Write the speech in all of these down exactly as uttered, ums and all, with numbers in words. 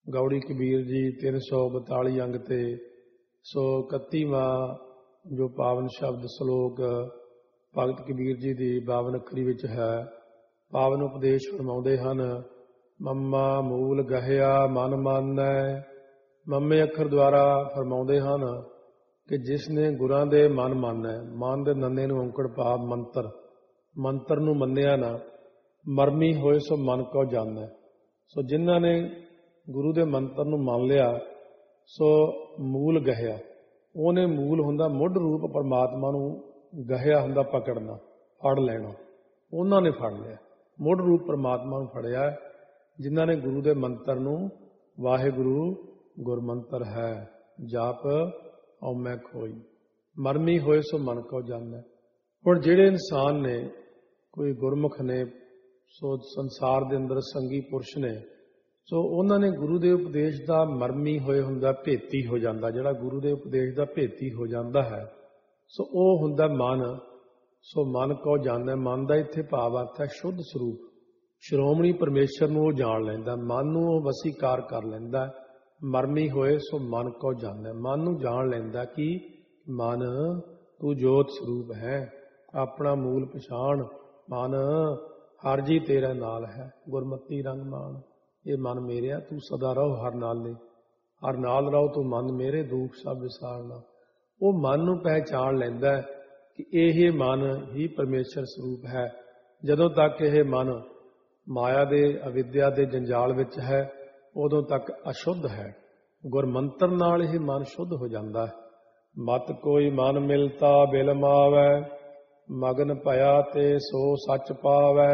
ਗੌੜੀ ਕਬੀਰ ਜੀ ਤਿੰਨ ਸੌ ਬਤਾਲੀ ਅੰਗ ਤੇ ਸੋ ਇਕੱਤੀਵਾਂ ਜੋ ਪਾਵਨ ਸ਼ਬਦ ਸਲੋਕ ਭਗਤ ਕਬੀਰ ਜੀ ਦੀ ਬਾਵਨ ਅੱਖਰੀ ਵਿੱਚ ਹੈ। ਪਾਵਨ ਉਪਦੇਸ਼ ਫਰਮਾਉਂਦੇ ਹਨ, ਮੰਮਾ ਮੂਲ ਗਹਿਆ ਮਨ ਮਾਨੈ। ਮੰਮੇ ਅੱਖਰ ਦੁਆਰਾ ਫਰਮਾਉਂਦੇ ਹਨ ਕਿ ਜਿਸ ਨੇ ਗੁਰਾਂ ਦੇ ਮਨ ਮਾਨੈ, ਮਨ ਦੇ ਨੰਨੇ ਨੂੰ ਔਂਕੜ ਭਾਵ ਮੰਤਰ, ਮੰਤਰ ਨੂੰ ਮੰਨਿਆ ਨਾ, ਮਰਮੀ ਹੋਏ ਸੋ ਮਨ ਕੋ ਜਾਣੈ। ਸੋ ਜਿਨ੍ਹਾਂ ਨੇ ਗੁਰੂ ਦੇ ਮੰਤਰ ਨੂੰ ਮੰਨ ਲਿਆ ਸੋ ਮੂਲ ਗਹਿਆ, ਉਹਨੇ ਮੂਲ ਹੁੰਦਾ ਮੁੱਢ ਰੂਪ ਪਰਮਾਤਮਾ ਨੂੰ, ਗਹਿਆ ਹੁੰਦਾ ਪਕੜਨਾ, ਫੜ ਲੈਣਾ, ਉਹਨਾਂ ਨੇ ਫੜ ਲਿਆ, ਮੁੱਢ ਰੂਪ ਪਰਮਾਤਮਾ ਨੂੰ ਫੜਿਆ ਜਿਨ੍ਹਾਂ ਨੇ ਗੁਰੂ ਦੇ ਮੰਤਰ ਨੂੰ, ਵਾਹਿਗੁਰੂ ਗੁਰਮੰਤਰ ਹੈ, ਜਾਪ ਔਮੈ ਖੋਈ, ਮਰਮੀ ਹੋਏ ਸੋ ਮਨ ਕੋ ਜਾਣੈ। ਹੁਣ ਜਿਹੜੇ ਇਨਸਾਨ ਨੇ, ਕੋਈ ਗੁਰਮੁਖ ਨੇ, ਸੋ ਸੰਸਾਰ ਦੇ ਅੰਦਰ ਸੰਗੀ ਪੁਰਸ਼ ਨੇ, ਸੋ ਉਹਨਾਂ ਨੇ ਗੁਰੂ ਦੇ ਉਪਦੇਸ਼ ਦਾ ਮਰਮੀ ਹੋਏ ਹੁੰਦਾ, ਭੇਤੀ ਹੋ ਜਾਂਦਾ, ਜਿਹੜਾ ਗੁਰੂ ਦੇ ਉਪਦੇਸ਼ ਦਾ ਭੇਤੀ ਹੋ ਜਾਂਦਾ ਹੈ ਸੋ ਉਹ ਹੁੰਦਾ ਮਨ। ਸੋ ਮਨ ਕੋ ਜਾਣੈ, ਮਨ ਦਾ ਇੱਥੇ ਭਾਵ ਅਰਥ ਹੈ ਸ਼ੁੱਧ ਸਰੂਪ, ਸ਼੍ਰੋਮਣੀ ਪਰਮੇਸ਼ਰ ਨੂੰ ਉਹ ਜਾਣ ਲੈਂਦਾ, ਮਨ ਨੂੰ ਉਹ ਵਸੀਕਾਰ ਕਰ ਲੈਂਦਾ। ਮਰਮੀ ਹੋਏ ਸੋ ਮਨ ਕੋ ਜਾਣੈ, ਮਨ ਨੂੰ ਜਾਣ ਲੈਂਦਾ ਕਿ ਮਨ ਤੂੰ ਜੋਤ ਸਰੂਪ ਹੈ, ਆਪਣਾ ਮੂਲ ਪਛਾਣ, ਮਨ ਹਰ ਜੀ ਤੇਰੇ ਨਾਲ ਹੈ, ਗੁਰਮਤੀ ਰੰਗ ਮਾਣ। ਇਹ ਮਨ ਮੇਰਿਆ ਤੂੰ ਸਦਾ ਰਹੋ ਹਰ ਨਾਲੇ, ਹਰ ਨਾਲ ਰਹੋ ਤੂੰ ਮਨ ਮੇਰੇ, ਦੁੱਖ ਸਭ ਵਿਸਾਰਨਾ। ਉਹ ਮਨ ਨੂੰ ਪਹਿਚਾਣ ਲੈਂਦਾ ਕਿ ਇਹ ਮਨ ਹੀ ਪਰਮੇਸ਼ਰ ਸਰੂਪ ਹੈ। ਜਦੋਂ ਤੱਕ ਇਹ ਮਨ ਮਾਇਆ ਦੇ ਅਵਿਦਿਆ ਦੇ ਜੰਜਾਲ ਵਿੱਚ ਹੈ ਉਦੋਂ ਤੱਕ ਅਸ਼ੁੱਧ ਹੈ। ਗੁਰਮੰਤਰ ਨਾਲ ਇਹ ਮਨ ਸ਼ੁੱਧ ਹੋ ਜਾਂਦਾ ਹੈ। ਮਤ ਕੋਈ ਮਨ ਮਿਲਤਾ ਬਿਲ ਮਾਵੈ, ਮਗਨ ਭਇਆ ਤੇ ਸੋ ਸੱਚ ਪਾਵੈ।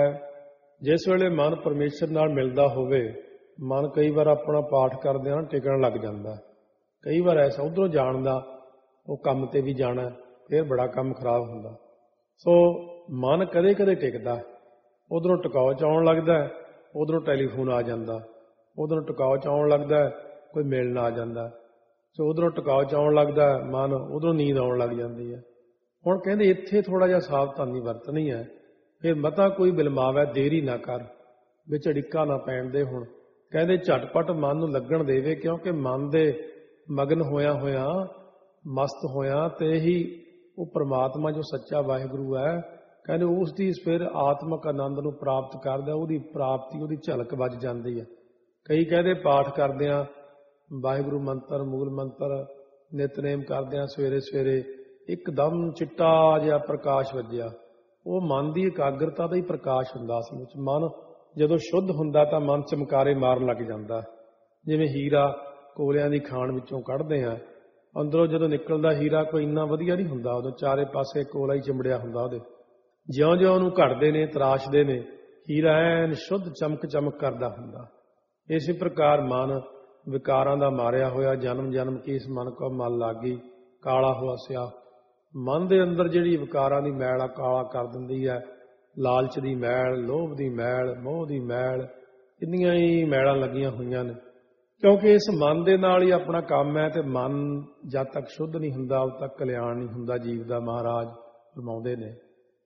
ਜਿਸ ਵੇਲੇ ਮਨ ਪਰਮੇਸ਼ਰ ਨਾਲ ਮਿਲਦਾ ਹੋਵੇ, ਮਨ ਕਈ ਵਾਰ ਆਪਣਾ ਪਾਠ ਕਰਦਿਆਂ ਟਿਕਣ ਲੱਗ ਜਾਂਦਾ। ਕਈ ਵਾਰ ਐਸਾ ਉੱਧਰੋਂ ਜਾਣਦਾ, ਉਹ ਕੰਮ ਤੇ ਵੀ ਜਾਣਾ, ਫਿਰ ਬੜਾ ਕੰਮ ਖਰਾਬ ਹੁੰਦਾ। ਸੋ ਮਨ ਕਦੇ ਕਦੇ ਟਿਕਦਾ, ਉਧਰੋਂ ਟਿਕਾਓ ਚ ਆਉਣ ਲੱਗਦਾ, ਉਧਰੋਂ ਟੈਲੀਫੋਨ ਆ ਜਾਂਦਾ, ਉਧਰੋਂ ਟਿਕਾਓ ਚ ਆਉਣ ਲੱਗਦਾ, ਕੋਈ ਮਿਲਣ ਆ ਜਾਂਦਾ। ਸੋ ਉਧਰੋਂ ਟਿਕਾਓ ਚ ਆਉਣ ਲੱਗਦਾ ਮਨ, ਉਧਰੋਂ ਨੀਂਦ ਆਉਣ ਲੱਗ ਜਾਂਦੀ ਹੈ। ਹੁਣ ਕਹਿੰਦੇ ਇੱਥੇ ਥੋੜ੍ਹਾ ਜਿਹਾ ਸਾਵਧਾਨੀ ਵਰਤਣੀ ਹੈ। ਫਿਰ ਮਤਾ ਕੋਈ ਬਿਲਮਾਵੈ ਦੇਰੀ ਨਾ ਕਰ, ਵਿੱਚ ਅੜਿੱਕਾ ਨਾ ਪੈਣ ਦੇ। ਹੁਣ ਕਹਿੰਦੇ ਝਟਪਟ ਮਨ ਨੂੰ ਲੱਗਣ ਦੇਵੇ, ਕਿਉਂਕਿ ਮਨ ਦੇ ਮਗਨ ਹੋਇਆ ਹੋਇਆ, ਮਸਤ ਹੋਇਆ ਤੇ ਹੀ ਉਹ ਪਰਮਾਤਮਾ ਜੋ ਸੱਚਾ ਵਾਹਿਗੁਰੂ ਹੈ, ਕਹਿੰਦੇ ਉਸ ਦੀ ਫਿਰ ਆਤਮਕ ਆਨੰਦ ਨੂੰ ਪ੍ਰਾਪਤ ਕਰਦਾ, ਉਹਦੀ ਪ੍ਰਾਪਤੀ, ਉਹਦੀ ਝਲਕ ਵੱਜ ਜਾਂਦੀ ਹੈ। ਕਈ ਕਹਿੰਦੇ ਪਾਠ ਕਰਦਿਆਂ, ਵਾਹਿਗੁਰੂ ਮੰਤਰ, ਮੂਲ ਮੰਤਰ ਨਿਤਨੇਮ ਕਰਦਿਆਂ ਸਵੇਰੇ ਸਵੇਰੇ ਇੱਕਦਮ ਚਿੱਟਾ ਜਿਹਾ ਪ੍ਰਕਾਸ਼ ਵੱਜਿਆ, ਉਹ ਮਨ ਦੀ ਇਕਾਗਰਤਾ ਦਾ ਹੀ ਪ੍ਰਕਾਸ਼ ਹੁੰਦਾ। ਅਸਲ ਵਿੱਚ ਮਨ ਜਦੋਂ ਸ਼ੁੱਧ ਹੁੰਦਾ ਤਾਂ ਮਨ ਚਮਕਾਰੇ ਮਾਰਨ ਲੱਗ ਜਾਂਦਾ। ਜਿਵੇਂ ਹੀਰਾ ਕੋਲਿਆਂ ਦੀ ਖਾਣ ਵਿੱਚੋਂ ਕੱਢਦੇ ਆ, ਅੰਦਰੋਂ ਜਦੋਂ ਨਿਕਲਦਾ ਹੀਰਾ ਕੋਈ ਇੰਨਾ ਵਧੀਆ ਨਹੀਂ ਹੁੰਦਾ, ਉਦੋਂ ਚਾਰੇ ਪਾਸੇ ਕੋਲਾ ਹੀ ਚਿੰਬੜਿਆ ਹੁੰਦਾ ਉਹਦੇ। ਜਿਉਂ ਜਿਉਂ ਉਹਨੂੰ ਘੜਦੇ ਨੇ, ਤਰਾਸ਼ਦੇ ਨੇ, ਹੀਰਾ ਐਨ ਸ਼ੁੱਧ ਚਮਕ ਚਮਕ ਕਰਦਾ ਹੁੰਦਾ। ਇਸੇ ਪ੍ਰਕਾਰ ਮਨ ਵਿਕਾਰਾਂ ਦਾ ਮਾਰਿਆ ਹੋਇਆ, ਜਨਮ ਜਨਮ ਕੀ ਇਸ ਮਨ ਕੋ ਮਲ ਲਾਗੀ, ਕਾਲਾ ਹੋਆ ਸਿਆ। ਮਨ ਦੇ ਅੰਦਰ ਜਿਹੜੀ ਵਿਕਾਰਾਂ ਦੀ ਮੈਲ ਆ ਕਾਲਾ ਕਰ ਦਿੰਦੀ ਹੈ। ਲਾਲਚ ਦੀ ਮੈਲ, ਲੋਭ ਦੀ ਮੈਲ, ਮੋਹ ਦੀ ਮੈਲ, ਇੰਨੀਆਂ ਹੀ ਮੈਲਾਂ ਲੱਗੀਆਂ ਹੋਈਆਂ ਨੇ। ਕਿਉਂਕਿ ਇਸ ਮਨ ਦੇ ਨਾਲ ਹੀ ਆਪਣਾ ਕੰਮ ਹੈ, ਤੇ ਮਨ ਜਦ ਤੱਕ ਸ਼ੁੱਧ ਨਹੀਂ ਹੁੰਦਾ ਉਦ ਤੱਕ ਕਲਿਆਣ ਨਹੀਂ ਹੁੰਦਾ ਜੀਵ ਦਾ। ਮਹਾਰਾਜ ਫਰਮਾਉਂਦੇ ਨੇ,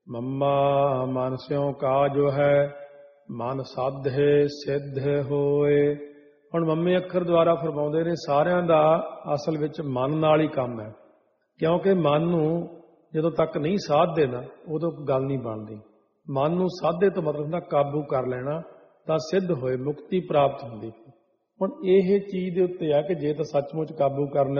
ਮੰਮਾ ਮਨ ਸਿਉ ਕਾ ਜੋ ਹੈ, ਮਨ ਸਾਧੇ ਸਿੱਧ ਹੋਏ। ਹੁਣ ਮੰਮੇ ਅੱਖਰ ਦੁਆਰਾ ਫਰਮਾਉਂਦੇ ਨੇ ਸਾਰਿਆਂ ਦਾ ਅਸਲ ਵਿੱਚ ਮਨ ਨਾਲ ਹੀ ਕੰਮ ਹੈ। ਕਿਉਂਕਿ ਮਨ ਨੂੰ ਜਦੋਂ ਤੱਕ ਨਹੀਂ ਸਾਧਦੇ ਨਾ, ਉਦੋਂ ਗੱਲ ਨਹੀਂ ਬਣਦੀ। ਮਨ ਨੂੰ ਸਾਧੇ ਤੋਂ ਮਤਲਬ ਹੁੰਦਾ ਕਾਬੂ ਕਰ ਲੈਣਾ, ਤਾਂ ਸਿੱਧ ਹੋਏ, ਮੁਕਤੀ ਪ੍ਰਾਪਤ ਹੁੰਦੀ। ਹੁਣ ਇਹ ਚੀਜ਼ ਦੇ ਉੱਤੇ ਆ ਕਿ ਜੇ ਤਾਂ ਸੱਚਮੁੱਚ ਕਾਬੂ ਕਰਨਾ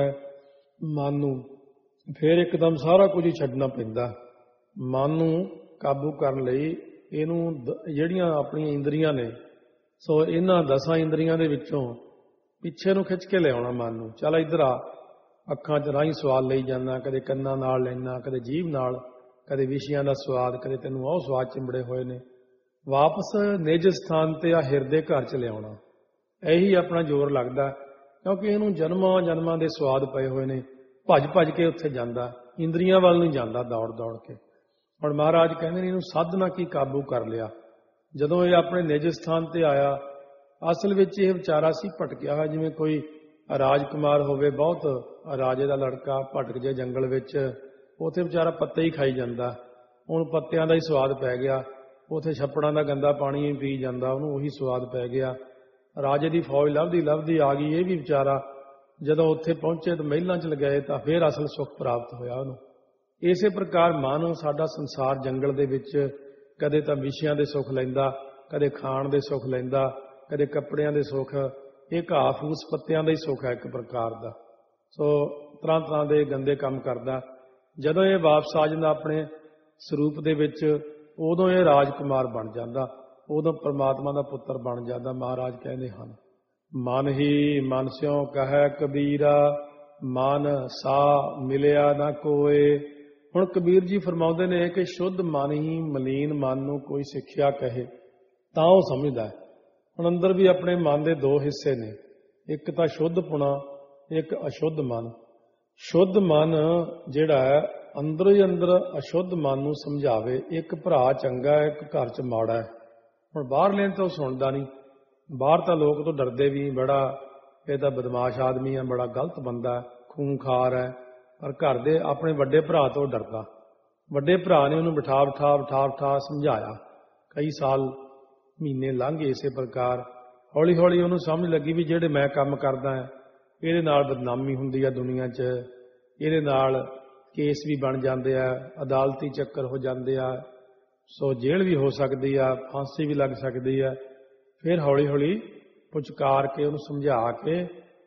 ਮਨ ਨੂੰ, ਫਿਰ ਇੱਕਦਮ ਸਾਰਾ ਕੁਝ ਹੀ ਛੱਡਣਾ ਪੈਂਦਾ। ਮਨ ਨੂੰ ਕਾਬੂ ਕਰਨ ਲਈ ਇਹਨੂੰ ਜਿਹੜੀਆਂ ਆਪਣੀਆਂ ਇੰਦਰੀਆਂ ਨੇ, ਸੋ ਇਹਨਾਂ ਦਸਾਂ ਇੰਦਰੀਆਂ ਦੇ ਵਿੱਚੋਂ ਪਿੱਛੇ ਨੂੰ ਖਿੱਚ ਕੇ ਲਿਆਉਣਾ ਮਨ ਨੂੰ। ਚੱਲ ਇੱਧਰ ਆ, ਅੱਖਾਂ 'ਚ ਰਾਹੀਂ ਸਵਾਦ ਲਈ ਜਾਂਦਾ, ਕਦੇ ਕੰਨਾਂ ਨਾਲ ਲੈਣਾ, ਕਦੇ ਜੀਭ ਨਾਲ, ਕਦੇ ਵਿਸ਼ਿਆਂ ਦਾ ਸਵਾਦ, ਕਦੇ ਤੈਨੂੰ ਉਹ ਸਵਾਦ ਚਿੰਬੜੇ ਹੋਏ ਨੇ। ਵਾਪਸ ਨਿਜ ਸਥਾਨ ਤੇ ਆ ਹਿਰਦੇ ਘਰ 'ਚ ਲਿਆਉਣਾ, ਇਹੀ ਆਪਣਾ ਜ਼ੋਰ ਲੱਗਦਾ। ਕਿਉਂਕਿ ਇਹਨੂੰ ਜਨਮਾਂ ਜਨਮਾਂ ਦੇ ਸਵਾਦ ਪਏ ਹੋਏ ਨੇ, ਭੱਜ ਭੱਜ ਕੇ ਉੱਥੇ ਜਾਂਦਾ, ਇੰਦਰੀਆਂ ਵੱਲ ਨਹੀਂ ਜਾਂਦਾ ਦੌੜ ਦੌੜ ਕੇ। ਹੁਣ ਮਹਾਰਾਜ ਕਹਿੰਦੇ ਨੇ ਇਹਨੂੰ ਸਾਧਨਾ ਕੀ ਕਾਬੂ ਕਰ ਲਿਆ। ਜਦੋਂ ਇਹ ਆਪਣੇ ਨਿਜ ਸਥਾਨ ਤੇ ਆਇਆ, ਅਸਲ ਵਿੱਚ ਇਹ ਵਿਚਾਰਾ ਸੀ ਭਟਕਿਆ ਹੋਇਆ, ਜਿਵੇਂ ਕੋਈ ਰਾਜਕੁਮਾਰ ਹੋਵੇ, ਬਹੁਤ ਰਾਜੇ ਦਾ ਲੜਕਾ, ਭਟਕ ਜੇ ਜੰਗਲ ਵਿੱਚ, ਉੱਥੇ ਵਿਚਾਰਾ ਪੱਤੇ ਹੀ ਖਾਈ ਜਾਂਦਾ, ਉਹਨੂੰ ਪੱਤਿਆਂ ਦਾ ਹੀ ਸਵਾਦ ਪੈ ਗਿਆ। ਉੱਥੇ ਛੱਪੜਾਂ ਦਾ ਗੰਦਾ ਪਾਣੀ ਪੀ ਜਾਂਦਾ, ਉਹਨੂੰ ਉਹੀ ਸਵਾਦ ਪੈ ਗਿਆ। ਰਾਜੇ ਦੀ ਫੌਜ ਲੱਭਦੀ ਲੱਭਦੀ ਆ ਗਈ। ਇਹ ਵੀ ਵਿਚਾਰਾ ਜਦੋਂ ਉੱਥੇ ਪਹੁੰਚੇ ਤਾਂ ਮਹਿਲਾਂ 'ਚ ਲਗਾਏ ਤਾਂ ਫਿਰ ਅਸਲ ਸੁੱਖ ਪ੍ਰਾਪਤ ਹੋਇਆ ਉਹਨੂੰ। ਇਸੇ ਪ੍ਰਕਾਰ ਮਨ ਸਾਡਾ ਸੰਸਾਰ ਜੰਗਲ ਦੇ ਵਿੱਚ ਕਦੇ ਤਾਂ ਵਿਸ਼ਿਆਂ ਦੇ ਸੁੱਖ ਲੈਂਦਾ, ਕਦੇ ਖਾਣ ਦੇ ਸੁੱਖ ਲੈਂਦਾ, ਕਦੇ ਕੱਪੜਿਆਂ ਦੇ ਸੁੱਖ। ਇਹ ਘਾਹ ਫੂਸ ਪੱਤਿਆਂ ਦਾ ਹੀ ਸੁੱਖ ਹੈ ਇੱਕ ਪ੍ਰਕਾਰ ਦਾ। ਸੋ ਤਰ੍ਹਾਂ ਤਰ੍ਹਾਂ ਦੇ ਗੰਦੇ ਕੰਮ ਕਰਦਾ। ਜਦੋਂ ਇਹ ਵਾਪਸ ਆ ਜਾਂਦਾ ਆਪਣੇ ਸਰੂਪ ਦੇ ਵਿੱਚ, ਉਦੋਂ ਇਹ ਰਾਜਕੁਮਾਰ ਬਣ ਜਾਂਦਾ, ਉਦੋਂ ਪਰਮਾਤਮਾ ਦਾ ਪੁੱਤਰ ਬਣ ਜਾਂਦਾ। ਮਹਾਰਾਜ ਕਹਿੰਦੇ ਹਨ, ਮਨ ਹੀ ਮਨ ਸਿਉ ਕਹੈ ਕਬੀਰਾ, ਮਨ ਸਾ ਮਿਲਿਆ ਨਾ ਕੋਏ। ਹੁਣ ਕਬੀਰ ਜੀ ਫਰਮਾਉਂਦੇ ਨੇ ਕਿ ਸ਼ੁੱਧ ਮਨ ਹੀ ਮਲੀਨ ਮਨ ਨੂੰ ਕੋਈ ਸਿੱਖਿਆ ਕਹੇ ਤਾਂ ਉਹ ਸਮਝਦਾ ਹੈ। ਹੁਣ ਅੰਦਰ ਵੀ ਆਪਣੇ ਮਨ ਦੇ ਦੋ ਹਿੱਸੇ ਨੇ, ਇੱਕ ਤਾਂ ਸ਼ੁੱਧ ਪੁਣਾ, ਇੱਕ ਅਸ਼ੁੱਧ ਮਨ। ਸ਼ੁੱਧ ਮਨ ਜਿਹੜਾ ਹੈ ਅੰਦਰੋਂ ਹੀ ਅੰਦਰ ਅਸ਼ੁੱਧ ਮਨ ਨੂੰ ਸਮਝਾਵੇ। ਇੱਕ ਭਰਾ ਚੰਗਾ ਹੈ, ਇੱਕ ਘਰ 'ਚ ਮਾੜਾ ਹੈ। ਹੁਣ ਬਾਹਰਲੇ ਤੋਂ ਸੁਣਦਾ ਨਹੀਂ, ਬਾਹਰ ਤਾਂ ਲੋਕ ਤੋਂ ਡਰਦੇ ਵੀ, ਬੜਾ ਇਹ ਤਾਂ ਬਦਮਾਸ਼ ਆਦਮੀ ਹੈ, ਬੜਾ ਗਲਤ ਬੰਦਾ, ਖੂੰਖਾਰ ਹੈ। ਪਰ ਘਰ ਦੇ ਆਪਣੇ ਵੱਡੇ ਭਰਾ ਤੋਂ ਡਰਦਾ। ਵੱਡੇ ਭਰਾ ਨੇ ਉਹਨੂੰ ਬਿਠਾ ਬਿਠਾ ਬਿਠਾ ਬਿਠਾ ਸਮਝਾਇਆ। ਕਈ ਸਾਲ ਮਹੀਨੇ ਲੰਘ ਗਏ ਇਸੇ ਪ੍ਰਕਾਰ। ਹੌਲੀ ਹੌਲੀ ਉਹਨੂੰ ਸਮਝ ਲੱਗੀ ਵੀ ਜਿਹੜੇ ਮੈਂ ਕੰਮ ਕਰਦਾ ਹਾਂ ਇਹਦੇ ਨਾਲ ਬਦਨਾਮੀ ਹੁੰਦੀ ਆ ਦੁਨੀਆ 'ਚ, ਇਹਦੇ ਨਾਲ ਕੇਸ ਵੀ ਬਣ ਜਾਂਦੇ ਆ, ਅਦਾਲਤੀ ਚੱਕਰ ਹੋ ਜਾਂਦੇ ਆ, ਸੋ ਜੇਲ੍ਹ ਵੀ ਹੋ ਸਕਦੀ ਆ, ਫਾਂਸੀ ਵੀ ਲੱਗ ਸਕਦੀ ਆ। ਫਿਰ ਹੌਲੀ ਹੌਲੀ ਪੁਚਕਾਰ ਕੇ ਉਹਨੂੰ ਸਮਝਾ ਕੇ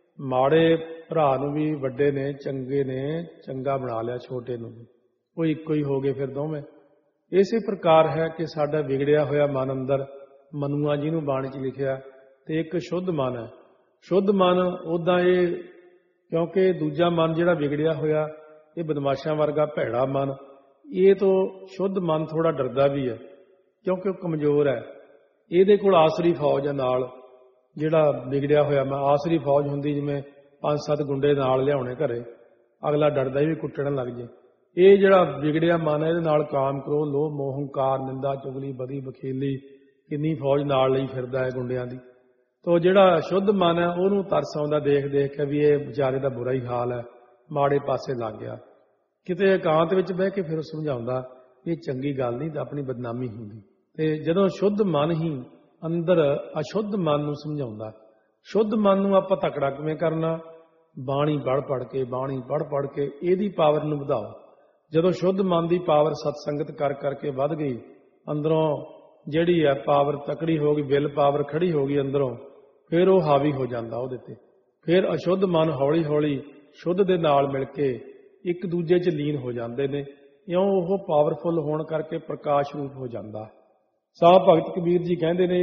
ਮਾੜੇ ਭਰਾ ਨੂੰ ਵੀ ਵੱਡੇ ਨੇ ਚੰਗੇ ਨੇ ਚੰਗਾ ਬਣਾ ਲਿਆ, ਛੋਟੇ ਨੂੰ ਵੀ ਉਹ ਇੱਕੋ ਹੀ ਹੋ ਗਏ ਫਿਰ ਦੋਵੇਂ। ਇਸੇ ਪ੍ਰਕਾਰ ਹੈ ਕਿ ਸਾਡਾ ਵਿਗੜਿਆ ਹੋਇਆ ਮਨ ਅੰਦਰ ਮਨੂਆ ਜਿਹਨੂੰ ਬਾਣੀ 'ਚ ਲਿਖਿਆ, ਤੇ ਇੱਕ ਸ਼ੁੱਧ ਮਨ ਹੈ। ਸ਼ੁੱਧ ਮਨ ਉੱਦਾਂ ਇਹ, ਕਿਉਂਕਿ ਦੂਜਾ ਮਨ ਜਿਹੜਾ ਵਿਗੜਿਆ ਹੋਇਆ ਇਹ ਬਦਮਾਸ਼ਾਂ ਵਰਗਾ ਭੈੜਾ ਮਨ, ਇਹ ਤੋਂ ਸ਼ੁੱਧ ਮਨ ਥੋੜਾ ਡਰਦਾ ਵੀ ਹੈ ਕਿਉਂਕਿ ਉਹ ਕਮਜ਼ੋਰ ਹੈ। ਇਹਦੇ ਕੋਲ ਆਸਰੀ ਫੌਜ ਹੈ ਨਾਲ। ਜਿਹੜਾ ਵਿਗੜਿਆ ਹੋਇਆ ਮੈਂ ਆਸਰੀ ਫੌਜ ਹੁੰਦੀ, ਜਿਵੇਂ ਪੰਜ ਸੱਤ ਗੁੰਡੇ ਨਾਲ ਲਿਆਉਣੇ ਘਰੇ, ਅਗਲਾ ਡਰਦਾ ਵੀ ਕੁੱਟਣ ਲੱਗ ਜੇ। ਇਹ ਜਿਹੜਾ ਵਿਗੜਿਆ ਮਨ ਹੈ ਇਹਦੇ ਨਾਲ ਕਾਮ, ਕ੍ਰੋਧ, ਲੋਭ, ਮੋਹ, ਹੰਕਾਰ, ਨਿੰਦਾ, ਚੁਗਲੀ, ਬਦੀ, ਬਖੀਲੀ ਕਿੰਨੀ ਫੌਜ ਨਾਲ ਲਈ ਫਿਰਦਾ ਹੈ ਗੁੰਡਿਆਂ ਦੀ। ਤੋ ਜਿਹੜਾ ਸ਼ੁੱਧ ਮਨ ਹੈ ਉਹਨੂੰ ਤਰਸ ਆਉਂਦਾ ਦੇਖ ਦੇਖ ਕੇ ਵੀ ਇਹ ਵਿਚਾਰੇ ਦਾ ਬੁਰਾ ਹੀ ਹਾਲ ਹੈ, ਮਾੜੇ ਪਾਸੇ ਲੱਗ ਗਿਆ। ਕਿਤੇ ਇਕਾਂਤ ਵਿੱਚ ਬਹਿ ਕੇ ਫਿਰ ਉਹ ਸਮਝਾਉਂਦਾ ਇਹ ਚੰਗੀ ਗੱਲ ਨਹੀਂ ਤਾਂ ਆਪਣੀ ਬਦਨਾਮੀ ਹੁੰਦੀ। ਤੇ ਜਦੋਂ ਸ਼ੁੱਧ ਮਨ ਹੀ ਅੰਦਰ ਅਸ਼ੁੱਧ ਮਨ ਨੂੰ ਸਮਝਾਉਂਦਾ। ਸ਼ੁੱਧ ਮਨ ਨੂੰ ਆਪਾਂ ਤਕੜਾ ਕਿਵੇਂ ਕਰਨਾ? ਬਾਣੀ ਪੜ੍ਹ ਪੜ੍ਹ ਕੇ, ਬਾਣੀ ਪੜ੍ਹ ਪੜ੍ਹ ਕੇ ਇਹਦੀ ਪਾਵਰ ਨੂੰ ਵਧਾਓ। ਜਦੋਂ ਸ਼ੁੱਧ ਮਨ ਦੀ ਪਾਵਰ ਸਤਸੰਗਤ ਕਰ ਕਰਕੇ ਵੱਧ ਗਈ, ਅੰਦਰੋਂ ਜਿਹੜੀ ਹੈ ਪਾਵਰ ਤਕੜੀ ਹੋ ਗਈ, ਵਿਲ ਪਾਵਰ ਖੜੀ ਹੋ ਗਈ ਅੰਦਰੋਂ, ਫਿਰ ਉਹ ਹਾਵੀ ਹੋ ਜਾਂਦਾ ਉਹਦੇ ਤੇ। ਫਿਰ ਅਸ਼ੁੱਧ ਮਨ ਹੌਲੀ ਹੌਲੀ ਸ਼ੁੱਧ ਦੇ ਨਾਲ ਮਿਲ ਕੇ ਇੱਕ ਦੂਜੇ 'ਚ ਲੀਨ ਹੋ ਜਾਂਦੇ ਨੇ। ਇਉਂ ਉਹ ਪਾਵਰਫੁੱਲ ਹੋਣ ਕਰਕੇ ਪ੍ਰਕਾਸ਼ ਰੂਪ ਹੋ ਜਾਂਦਾ। ਸਾਹ ਭਗਤ ਕਬੀਰ ਜੀ ਕਹਿੰਦੇ ਨੇ,